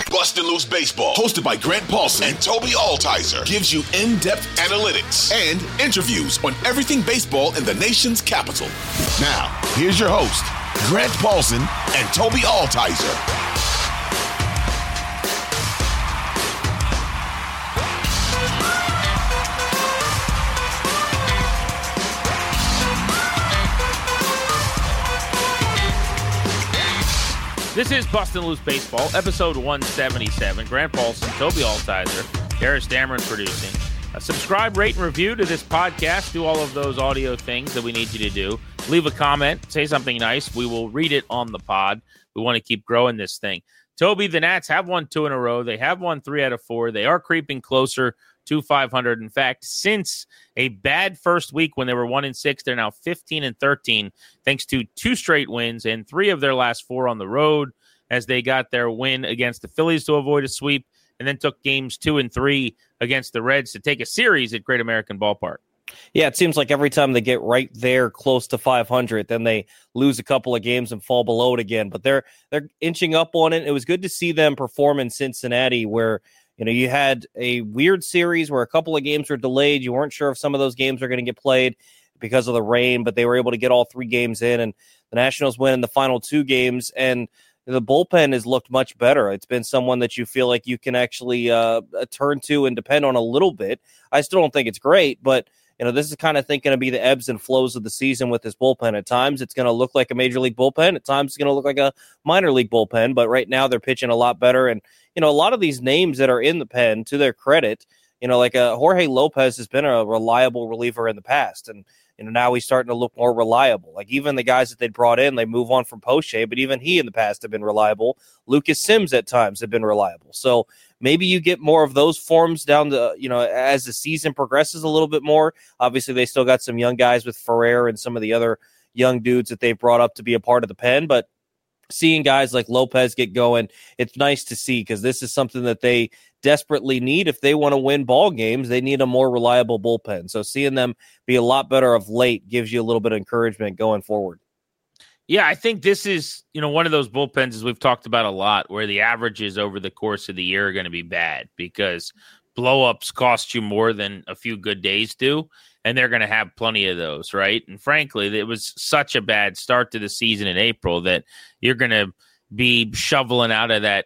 Bustin' Loose Baseball, hosted by Grant Paulson and Toby Altizer, gives you in-depth analytics and interviews on everything baseball in the nation's capital. Now, here's your host, Grant Paulson and Toby Altizer. This is Bustin' Loose Baseball, episode 177. Grant Paulson, Toby Altizer, Harris Dameron producing. Subscribe, rate, and review to this podcast. Do all of those audio things that we need you to do. Leave a comment. Say something nice. We will read it on the pod. We want to keep growing this thing. Toby, the Nats have won 2 in a row. They have won 3 out of 4. They are creeping closer to 500. In fact, since a bad first week when they were 1-6, they're now 15-13, thanks to 2 straight wins and 3 of their last 4 on the road, as they got their win against the Phillies to avoid a sweep, and then took games 2 and 3 against the Reds to take a series at Great American Ballpark. Yeah, it seems like every time they get right there close to 500, then they lose a couple of games and fall below it again. But they're inching up on it. It was good to see them perform in Cincinnati, where you had a weird series where a couple of games were delayed. You weren't sure if some of those games were going to get played because of the rain, but they were able to get all 3 games in, and the Nationals win in the final 2 games. And the bullpen has looked much better. It's been someone that you feel like you can actually turn to and depend on a little bit. I still don't think it's great, but this is kind of going to be the ebbs and flows of the season with this bullpen. At times, it's going to look like a major league bullpen. At times, it's going to look like a minor league bullpen. But right now, they're pitching a lot better. And, a lot of these names that are in the pen, to their credit, like Jorge Lopez has been a reliable reliever in the past. And, now he's starting to look more reliable. Like even the guys that they brought in, they move on from Poche, but even he in the past have been reliable. Lucas Sims at times have been reliable. So maybe you get more of those forms down the, as the season progresses a little bit more. Obviously, they still got some young guys with Ferrer and some of the other young dudes that they've brought up to be a part of the pen. But seeing guys like Lopez get going, it's nice to see, because this is something that they desperately need. If they want to win ball games, they need a more reliable bullpen. So seeing them be a lot better of late gives you a little bit of encouragement going forward. Yeah, I think this is, one of those bullpens, as we've talked about a lot, where the averages over the course of the year are going to be bad because blow-ups cost you more than a few good days do, and they're going to have plenty of those, right? And frankly, it was such a bad start to the season in April that you're going to be shoveling out of that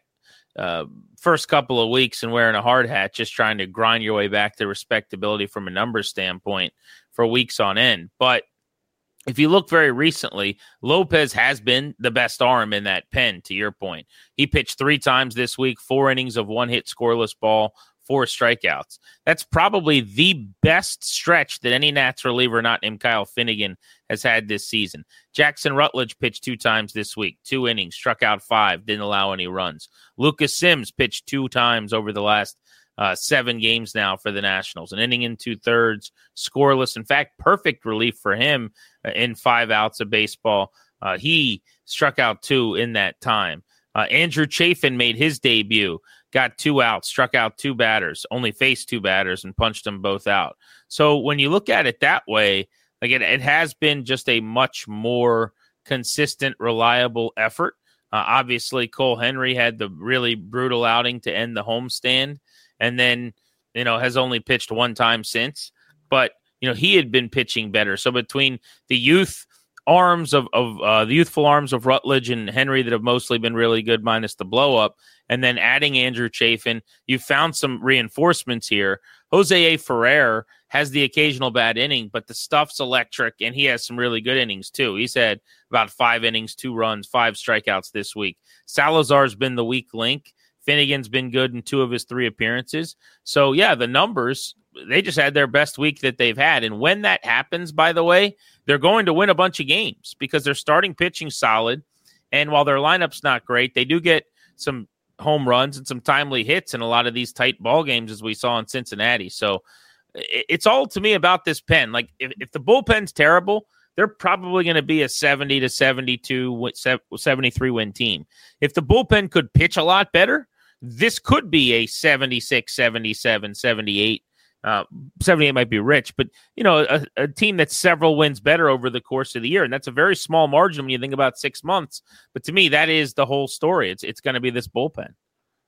first couple of weeks and wearing a hard hat, just trying to grind your way back to respectability from a numbers standpoint for weeks on end. But if you look very recently, Lopez has been the best arm in that pen, to your point. He pitched 3 times this week, 4 innings of 1-hit scoreless ball, 4 strikeouts. That's probably the best stretch that any Nats reliever not named Kyle Finnegan has had this season. Jackson Rutledge pitched 2 times this week, 2 innings, struck out 5, didn't allow any runs. Lucas Sims pitched 2 times over the last 7 games now for the Nationals, an inning and 2/3, scoreless. In fact, perfect relief for him in 5 outs of baseball. He struck out 2 in that time. Andrew Chafin made his debut, got 2 outs, struck out 2 batters, only faced 2 batters and punched them both out. So when you look at it that way, like it has been just a much more consistent, reliable effort. Obviously, Cole Henry had the really brutal outing to end the homestand, and then, has only pitched 1 time since. But, he had been pitching better. So between the youthful arms of Rutledge and Henry that have mostly been really good, minus the blow up, and then adding Andrew Chafin, you found some reinforcements here. Jose Ferrer has the occasional bad inning, but the stuff's electric, and he has some really good innings too. He's had about 5 innings, 2 runs, 5 strikeouts this week. Salazar's been the weak link. Finnegan's been good in 2 of his 3 appearances. So, yeah, the numbers, they just had their best week that they've had. And when that happens, by the way, they're going to win a bunch of games because they're starting pitching solid. And while their lineup's not great, they do get some home runs and some timely hits in a lot of these tight ball games, as we saw in Cincinnati. So it's all, to me, about this pen. Like, if the bullpen's terrible, they're probably going to be a 70 to 72, 73 win team. If the bullpen could pitch a lot better, this could be a 76, 77, 78. 78 might be rich, but, a team that's several wins better over the course of the year. And that's a very small margin when you think about 6 months. But to me, that is the whole story. It's going to be this bullpen.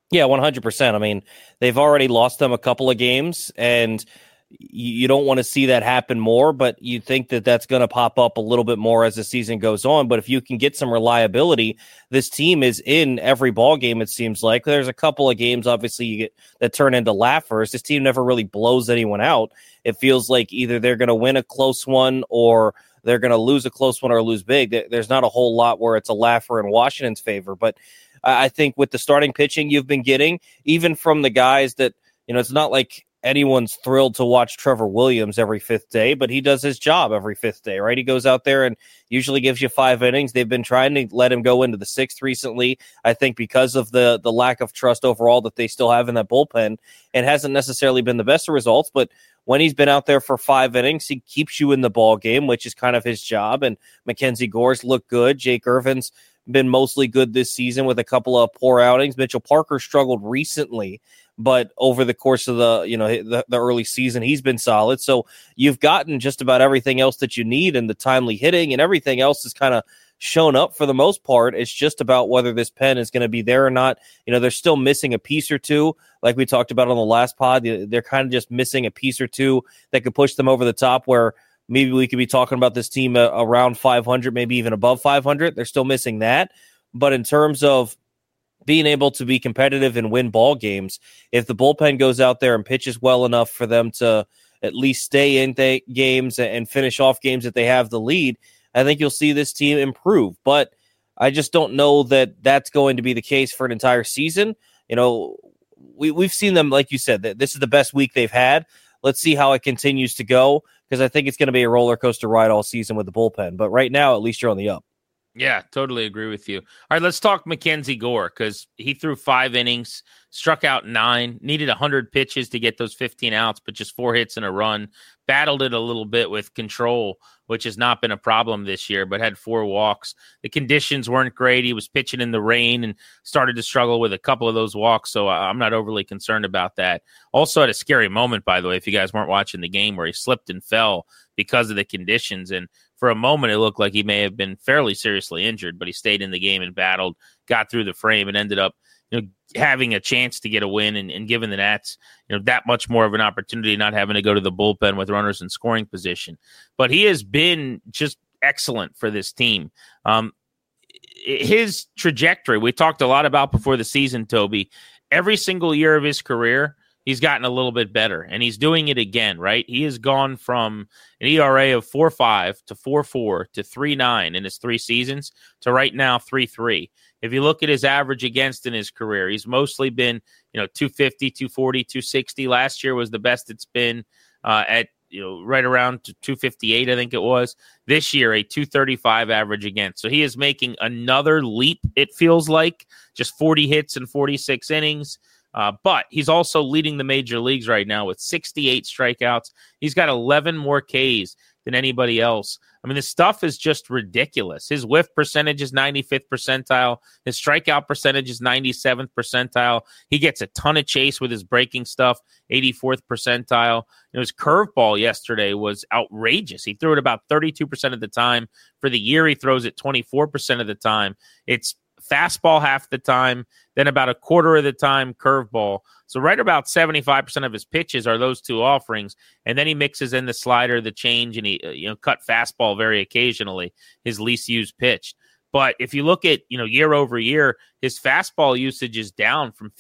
Yeah, 100%. I mean, they've already lost them a couple of games, and you don't want to see that happen more, but you think that that's going to pop up a little bit more as the season goes on. But if you can get some reliability, this team is in every ball game, it seems like. There's a couple of games, obviously, you get that turn into laughers. This team never really blows anyone out. It feels like either they're going to win a close one or they're going to lose a close one or lose big. There's not a whole lot where it's a laugher in Washington's favor, but I think with the starting pitching you've been getting, even from the guys that, it's not like anyone's thrilled to watch Trevor Williams every fifth day, but he does his job every fifth day, right? He goes out there and usually gives you 5 innings. They've been trying to let him go into the 6th recently, I think because of the lack of trust overall that they still have in that bullpen. It hasn't necessarily been the best of results, but when he's been out there for 5 innings, he keeps you in the ball game, which is kind of his job. And Mackenzie Gore's looked good. Jake Irvin's been mostly good this season with a couple of poor outings. Mitchell Parker struggled recently, but over the course of the early season, he's been solid. So you've gotten just about everything else that you need, and the timely hitting and everything else is kind of shown up for the most part. It's just about whether this pen is going to be there or not. They're still missing a piece or two, like we talked about on the last pod. They're kind of just missing a piece or two that could push them over the top, where maybe we could be talking about this team around 500, maybe even above 500. They're still missing that. But in terms of being able to be competitive and win ball games, if the bullpen goes out there and pitches well enough for them to at least stay in games and finish off games that they have the lead, I think you'll see this team improve. But I just don't know that that's going to be the case for an entire season. We've seen them, like you said, that this is the best week they've had. Let's see how it continues to go, because I think it's going to be a roller coaster ride all season with the bullpen. But right now, at least you're on the up. Yeah, totally agree with you. All right, let's talk Mackenzie Gore, because he threw 5 innings, struck out 9, needed 100 pitches to get those 15 outs, but just 4 hits and a run. Battled it a little bit with control, which has not been a problem this year, but had 4 walks. The conditions weren't great. He was pitching in the rain and started to struggle with a couple of those walks, so I'm not overly concerned about that. Also had a scary moment, by the way, if you guys weren't watching the game, where he slipped and fell because of the conditions, and for a moment, it looked like he may have been fairly seriously injured, but he stayed in the game and battled, got through the frame, and ended up having a chance to get a win and giving the Nats that much more of an opportunity, not having to go to the bullpen with runners in scoring position. But he has been just excellent for this team. His trajectory, we talked a lot about before the season, Toby. Every single year of his career, he's gotten a little bit better, and he's doing it again, right? He has gone from an ERA of 4.5 to 4.4 to 3.9 in his 3 seasons to right now 3.3. If you look at his average against in his career, he's mostly been 250, 240, 260. Last year was the best it's been at right around 258, I think it was. This year, a 235 average against. So he is making another leap, it feels like, just 40 hits in 46 innings. But he's also leading the major leagues right now with 68 strikeouts. He's got 11 more Ks than anybody else. I mean, this stuff is just ridiculous. His whiff percentage is 95th percentile. His strikeout percentage is 97th percentile. He gets a ton of chase with his breaking stuff, 84th percentile. His curveball yesterday was outrageous. He threw it about 32% of the time. For the year, he throws it 24% of the time. It's fastball half the time, then about a quarter of the time curveball. So right about 75% of his pitches are those 2 offerings, and then he mixes in the slider, the change, and he cut fastball very occasionally, his least used pitch. But if you look at year over year, his fastball usage is down from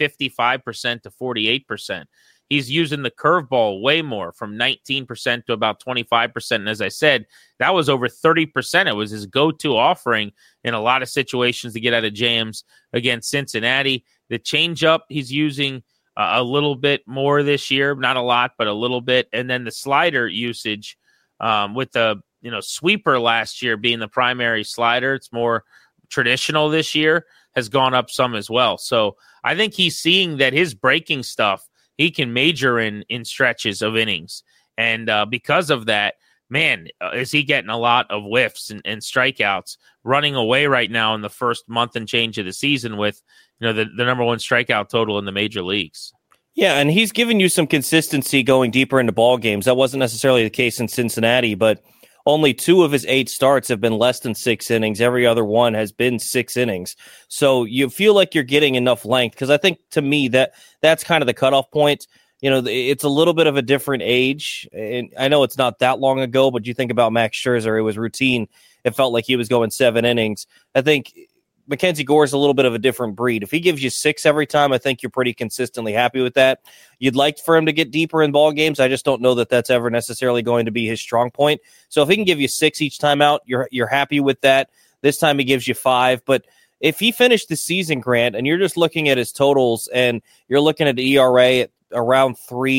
55% to 48%. He's using the curveball way more, from 19% to about 25%. And as I said, that was over 30%. It was his go-to offering in a lot of situations to get out of jams against Cincinnati. The changeup he's using a little bit more this year, not a lot, but a little bit. And then the slider usage with the sweeper last year being the primary slider, it's more traditional this year, has gone up some as well. So I think he's seeing that his breaking stuff, he can major in stretches of innings. And because of that, man, is he getting a lot of whiffs and strikeouts, running away right now in the first month and change of the season with the number 1 strikeout total in the major leagues. Yeah, and he's given you some consistency going deeper into ball games. That wasn't necessarily the case in Cincinnati, but only 2 of his 8 starts have been less than 6 innings. Every other one has been 6 innings. So you feel like you're getting enough length, because I think, to me, that's kind of the cutoff point. It's a little bit of a different age, and I know it's not that long ago, but you think about Max Scherzer, it was routine. It felt like he was going 7 innings. I think Mackenzie Gore is a little bit of a different breed. If he gives you 6 every time, I think you're pretty consistently happy with that. You'd like for him to get deeper in ball games. I just don't know that that's ever necessarily going to be his strong point. So if he can give you 6 each time out, you're happy with that. This time he gives you 5, but if he finished the season, Grant, and you're just looking at his totals and you're looking at the ERA at around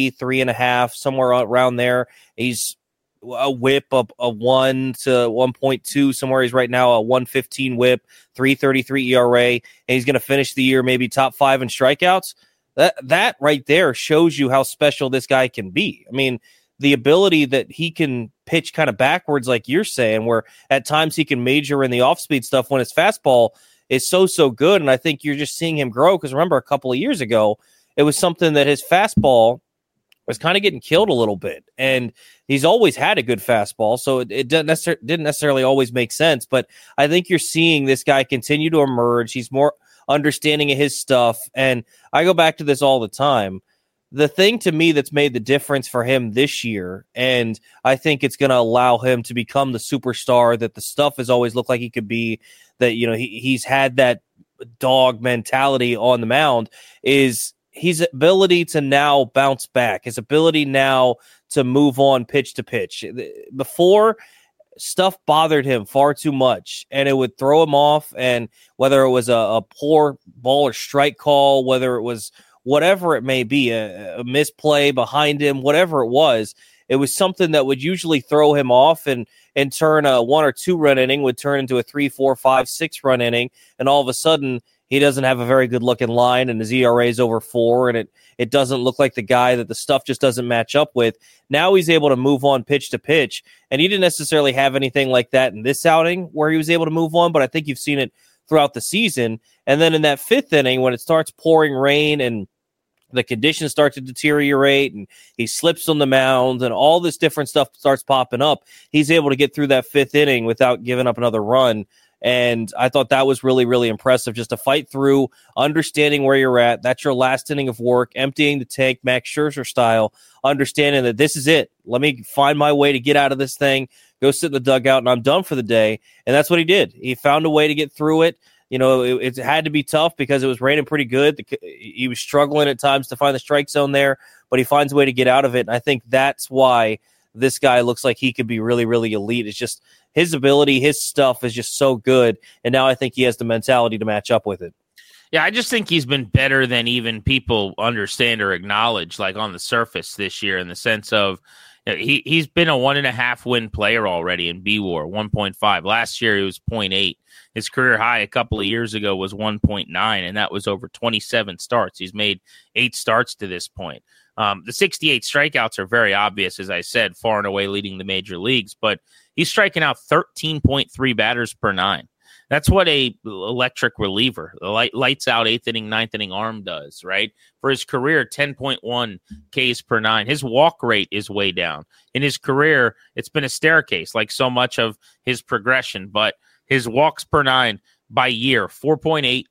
3.5, somewhere around there, he's a whip of a 1 to 1.2, somewhere he's right now a 1.15 whip, 3.33 ERA, and he's going to finish the year maybe top 5 in strikeouts. That right there shows you how special this guy can be. I mean, the ability that he can pitch kind of backwards, like you're saying, where at times he can major in the off-speed stuff when his fastball is so good, and I think you're just seeing him grow, because remember, a couple of years ago, it was something that his fastball was kind of getting killed a little bit, and he's always had a good fastball, so it didn't necessarily always make sense, but I think you're seeing this guy continue to emerge. He's more understanding of his stuff, and I go back to this all the time. The thing to me that's made the difference for him this year, and I think it's going to allow him to become the superstar that the stuff has always looked like he could be, that he's had that dog mentality on the mound, is his ability to now bounce back, his ability now to move on pitch to pitch. Before, stuff bothered him far too much, and it would throw him off, and whether it was a poor ball or strike call, whether it was whatever it may be, a misplay behind him, whatever it was something that would usually throw him off, and turn a 1 or 2 run inning would turn into a 3, 4, 5, 6 run inning, and all of a sudden he doesn't have a very good looking line, and his ERA is over 4, and it doesn't look like the guy that the stuff just doesn't match up with. Now he's able to move on pitch to pitch, and he didn't necessarily have anything like that in this outing where he was able to move on, but I think you've seen it throughout the season. And then in that 5th inning, when it starts pouring rain and the conditions start to deteriorate and he slips on the mound and all this different stuff starts popping up, he's able to get through that 5th inning without giving up another run. And I thought that was really, really impressive, just to fight through, understanding where you're at. That's your last inning of work, emptying the tank, Max Scherzer style, understanding that this is it. Let me find my way to get out of this thing, go sit in the dugout, and I'm done for the day. And that's what he did. He found a way to get through it. It had to be tough because it was raining pretty good. He was struggling at times to find the strike zone there, but he finds a way to get out of it. And I think that's why this guy looks like he could be really, really elite. It's just his ability, his stuff is just so good. And now I think he has the mentality to match up with it. Yeah, I just think he's been better than even people understand or acknowledge, like on the surface this year, in the sense of he's been a 1.5 win player already in BWAR, 1.5. Last year, he was 0.8. His career high a couple of years ago was 1.9, and that was over 27 starts. He's made 8 starts to this point. The 68 strikeouts are very obvious, as I said, far and away leading the major leagues, but he's striking out 13.3 batters per 9. That's what a electric reliever, the lights out 8th inning, 9th inning arm does, right? For his career, 10.1 Ks per 9. His walk rate is way down. In his career, it's been a staircase, like so much of his progression, but his walks per 9 by year, 4.8,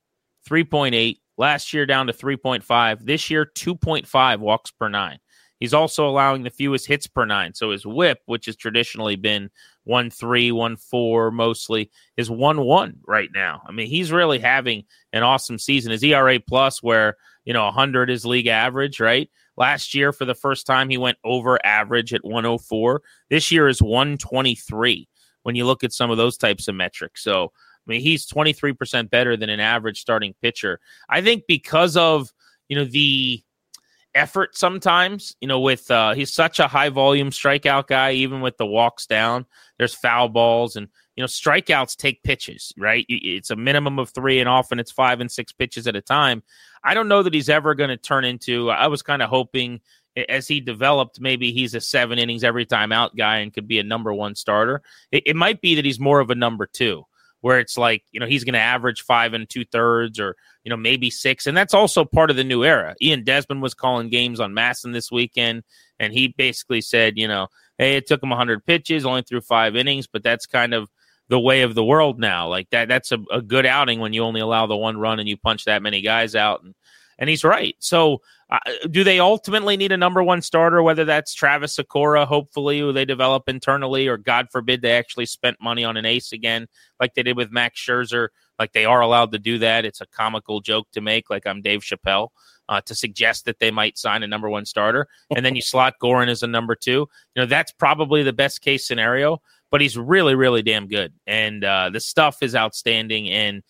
3.8, last year down to 3.5, this year 2.5 walks per 9. He's also allowing the fewest hits per 9. So his whip, which has traditionally been 1.3, 1.4 mostly, is 1.1 right now. I mean, he's really having an awesome season. His ERA plus, where 100 is league average, right? Last year, for the first time, he went over average at 1.04. This year is 1.23 when you look at some of those types of metrics. So, I mean, he's 23% better than an average starting pitcher. I think because of, the effort sometimes, with he's such a high volume strikeout guy, even with the walks down, there's foul balls, and strikeouts take pitches, right? It's a minimum of 3, and often it's 5 and 6 pitches at a time. I don't know that he's ever going to turn into, I was kind of hoping as he developed, maybe he's a 7 innings every time out guy and could be a number 1 starter. It might be that he's more of a number 2, where it's like, he's going to average 5 2/3 or, maybe 6. And that's also part of the new era. Ian Desmond was calling games on Masson this weekend, and he basically said, hey, it took him 100 pitches, only threw 5 innings, but that's kind of the way of the world now. Like that's a good outing when you only allow the 1 run and you punch that many guys out. And he's right. So do they ultimately need a number 1 starter, whether that's Travis Sakura, hopefully, who they develop internally, or God forbid they actually spent money on an ace again, like they did with Max Scherzer, like they are allowed to do that. It's a comical joke to make, like I'm Dave Chappelle, to suggest that they might sign a number 1 starter. And then you slot Gore in as a number 2. That's probably the best case scenario, but he's really, really damn good. And the stuff is outstanding. And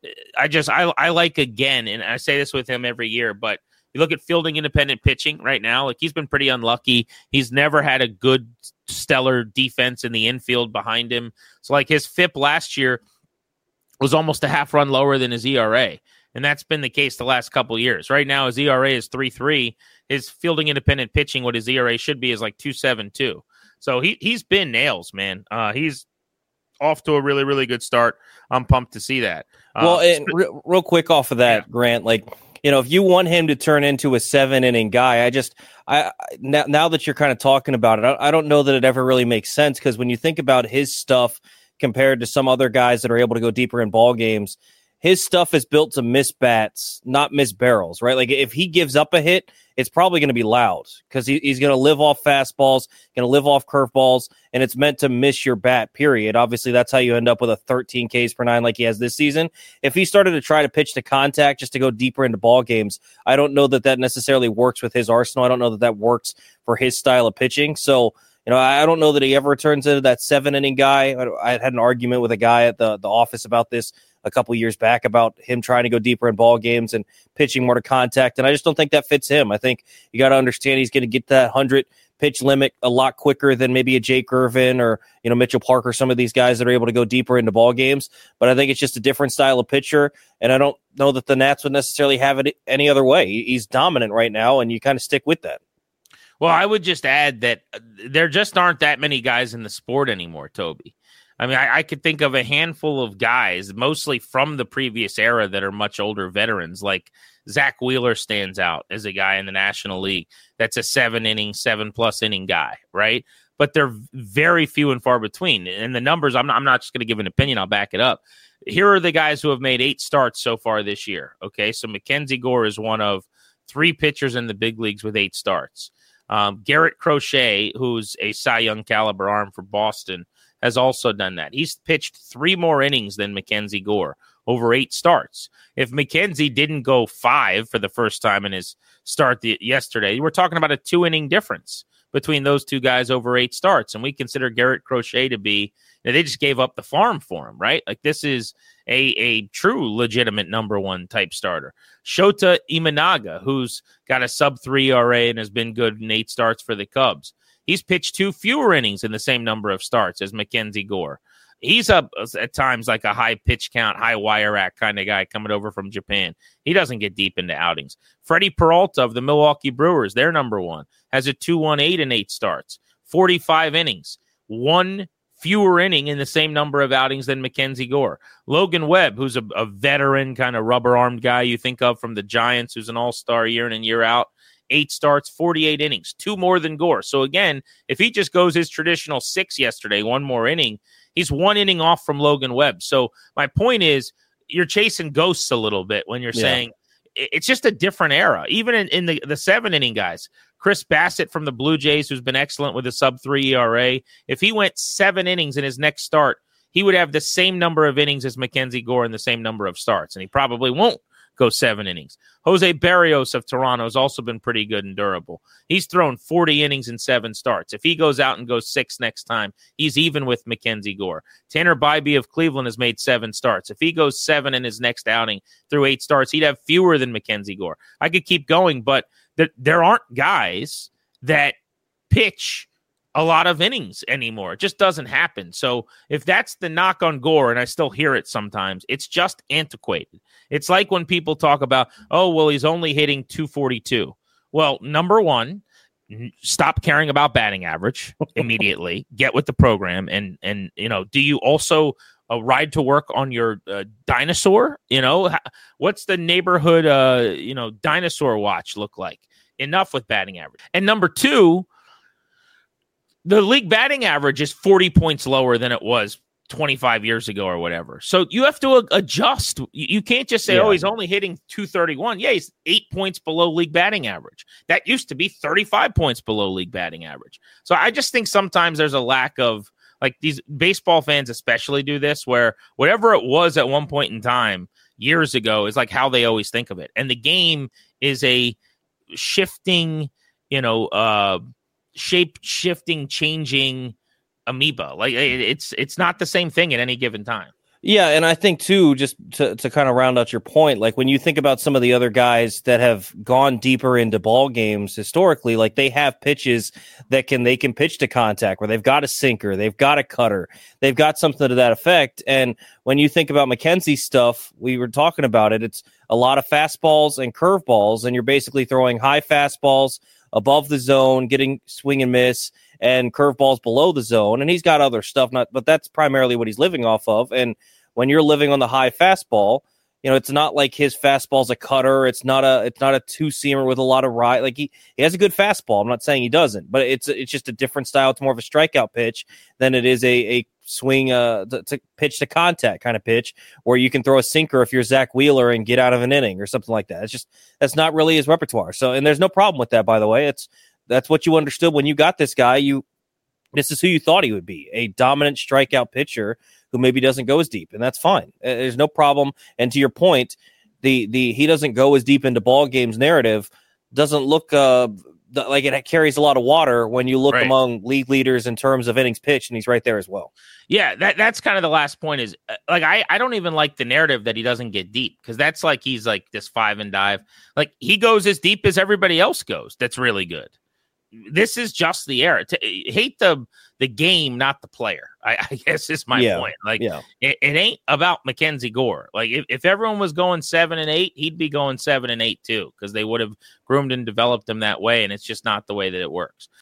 I like, again, and I say this with him every year, but you look at fielding independent pitching right now, like he's been pretty unlucky. He's never had a good, stellar defense in the infield behind him. So like his FIP last year was almost a half run lower than his ERA. And that's been the case the last couple of years. Right now, his ERA is 3.3. His fielding independent pitching, what his ERA should be, is like 2.72. So he's been nails, man. He's off to a really, really good start. I'm pumped to see that. Real quick off of that, yeah. Grant, if you want him to turn into a 7-inning guy, now that you're kind of talking about it, I don't know that it ever really makes sense, because when you think about his stuff compared to some other guys that are able to go deeper in ball games, his stuff is built to miss bats, not miss barrels, right? Like if he gives up a hit, it's probably going to be loud, because he's going to live off fastballs, going to live off curveballs, and it's meant to miss your bat, period. Obviously, that's how you end up with a 13 Ks per 9 like he has this season. If he started to try to pitch to contact just to go deeper into ball games, I don't know that necessarily works with his arsenal. I don't know that works for his style of pitching. So, I don't know that he ever turns into that 7-inning guy. I had an argument with a guy at the office about this a couple years back, about him trying to go deeper in ball games and pitching more to contact. And I just don't think that fits him. I think you got to understand he's going to get that 100 pitch limit a lot quicker than maybe a Jake Irvin or, Mitchell Parker, some of these guys that are able to go deeper into ball games. But I think it's just a different style of pitcher. And I don't know that the Nats would necessarily have it any other way. He's dominant right now, and you kind of stick with that. Well, I would just add that there just aren't that many guys in the sport anymore, Toby. I mean, I could think of a handful of guys, mostly from the previous era, that are much older veterans. Like Zach Wheeler stands out as a guy in the National League that's a 7+ inning guy, right? But they're very few and far between. And the numbers, I'm not just going to give an opinion, I'll back it up. Here are the guys who have made 8 starts so far this year, okay? So Mackenzie Gore is one of 3 pitchers in the big leagues with 8 starts. Garrett Crochet, who's a Cy Young caliber arm for Boston, has also done that. He's pitched 3 more innings than Mackenzie Gore over 8 starts. If Mackenzie didn't go 5 for the first time in his start yesterday, we're talking about a 2-inning difference between those 2 guys over 8 starts. And we consider Garrett Crochet to be, they just gave up the farm for him, right? Like this is a true legitimate number 1 type starter. Shota Imanaga, who's got a sub-3 ERA and has been good in 8 starts for the Cubs. He's pitched 2 fewer innings in the same number of starts as Mackenzie Gore. He's up at times like a high pitch count, high wire act kind of guy coming over from Japan. He doesn't get deep into outings. Freddie Peralta of the Milwaukee Brewers, their number 1, has a 2.18 in 8 starts, 45 innings, 1 fewer inning in the same number of outings than Mackenzie Gore. Logan Webb, who's a veteran kind of rubber-armed guy you think of from the Giants, who's an all-star year in and year out, 8 starts, 48 innings, 2 more than Gore. So again, if he just goes his traditional 6 yesterday, 1 more inning, he's 1 inning off from Logan Webb. So my point is, you're chasing ghosts a little bit when you're saying it's just a different era. Even in the 7-inning guys, Chris Bassett from the Blue Jays, who's been excellent with a sub-3 ERA, if he went 7 innings in his next start, he would have the same number of innings as Mackenzie Gore and the same number of starts, and he probably won't go 7 innings. Jose Barrios of Toronto has also been pretty good and durable. He's thrown 40 innings in 7 starts. If he goes out and goes 6 next time, he's even with Mackenzie Gore. Tanner Bybee of Cleveland has made 7 starts. If he goes 7 in his next outing through 8 starts, he'd have fewer than Mackenzie Gore. I could keep going, but there aren't guys that pitch a lot of innings anymore. It just doesn't happen. So if that's the knock on Gore, and I still hear it sometimes, it's just antiquated. It's like when people talk about, oh, well, he's only hitting 242. Well, number one, stop caring about batting average immediately. Get with the program. And do you also ride to work on your dinosaur? What's the neighborhood, dinosaur watch look like? Enough with batting average. And number two, the league batting average is 40 points lower than it was 25 years ago or whatever. So you have to adjust. You can't just say, oh, he's only hitting 231. Yeah, he's 8 points below league batting average. That used to be 35 points below league batting average. So I just think sometimes there's a lack of, like, these baseball fans especially do this, where whatever it was at one point in time years ago is like how they always think of it. And the game is a shifting, shape-shifting, changing amoeba. Like, it's not the same thing at any given time. Yeah, and I think too, just to kind of round out your point, like when you think about some of the other guys that have gone deeper into ball games historically, like they have pitches that they can pitch to contact, where they've got a sinker, they've got a cutter, they've got something to that effect. And when you think about McKenzie's stuff, we were talking about it, it's a lot of fastballs and curveballs, and you're basically throwing high fastballs above the zone, getting swing and miss, and curveballs below the zone. And he's got other stuff, but that's primarily what he's living off of. And when you're living on the high fastball, it's not like his fastball's a cutter. It's not a two-seamer with a lot of ride. Like he has a good fastball. I'm not saying he doesn't, but it's just a different style. It's more of a strikeout pitch than it is a swing to pitch to contact kind of pitch, where you can throw a sinker if you're Zach Wheeler and get out of an inning or something like that. That's not really his repertoire. So, and there's no problem with that, by the way. That's what you understood when you got this guy. This is who you thought he would be, a dominant strikeout pitcher who maybe doesn't go as deep, and that's fine. There's no problem. And to your point, the he doesn't go as deep into ball games narrative doesn't look like it carries a lot of water when you look among league leaders in terms of innings pitched, and he's right there as well. Yeah, that's kind of the last point is, like, I don't even like the narrative that he doesn't get deep, because that's like he's like this five and dive. Like, he goes as deep as everybody else goes. That's really good. This is just the era. Hate the game, not the player, I guess is my point. Like, it ain't about Mackenzie Gore. Like, if everyone was going 7 and 8, he'd be going 7 and 8 too, because they would have groomed and developed him that way, and it's just not the way that it works.